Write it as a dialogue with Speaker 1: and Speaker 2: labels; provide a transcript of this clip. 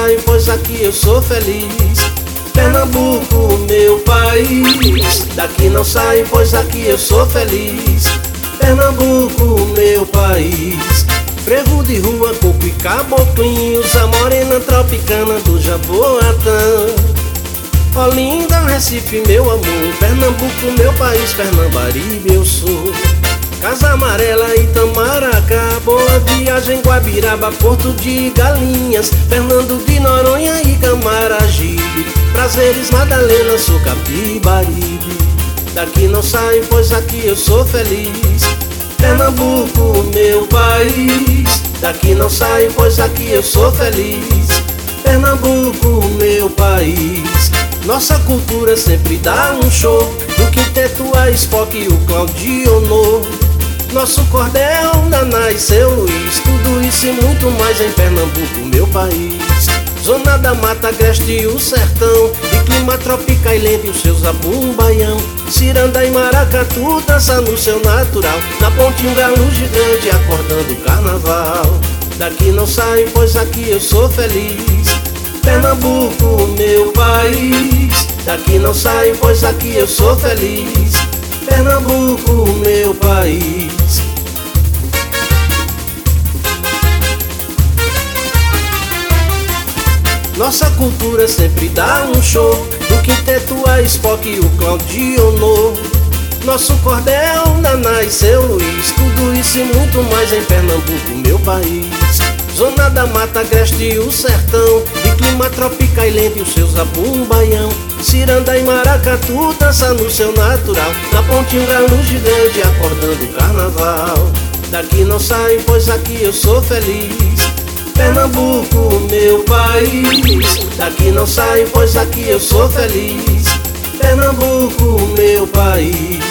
Speaker 1: saio, pois aqui eu sou feliz. Pernambuco, meu país, daqui não saio, pois aqui eu sou feliz. Pernambuco, meu país, frevo de rua, coco e caboclinhos, a morena tropicana do Jaboatão. Olinda, Recife, meu amor, Pernambuco, meu país, Pernambaribe eu sou. Casa Amarela, Itamaracá, Boa Viagem, Guabiraba, Porto de Galinhas, Fernando de Noronha e Camaragibe, Prazeres, Madalena, sou Capibaribe. Daqui não saio, pois aqui eu sou feliz. Pernambuco, meu país, daqui não saio, pois aqui eu sou feliz. Pernambuco, meu país, nossa cultura sempre dá um show. Do quinteto a Spock e o Claudionor, nosso cordel, Naná e seu Luiz, tudo isso e muito mais em Pernambuco, meu país. Zona da Mata Agreste e o sertão, de clima tropical e lento e o seu zabumbaião. Ciranda e maracatu, dança no seu natural, na ponte um galo gigante acordando o carnaval. Daqui não saio, pois aqui eu sou feliz. Pernambuco, meu país, daqui não saio, pois aqui eu sou feliz. Pernambuco, meu país. Nossa cultura sempre dá um show. Do quinteto a Spock e o Claudionor, nosso cordel, Naná e seu Luiz, tudo isso e muito mais em Pernambuco, meu país. Zona da Mata Agreste e o sertão, de clima tropical e lento e o seu zabumbaião. Ciranda e maracatu, dança no seu natural, na ponte um galo gigante acordando o carnaval. Daqui não saio, pois aqui eu sou feliz. Pernambuco, meu país, daqui não saio, pois aqui eu sou feliz. Pernambuco, meu país.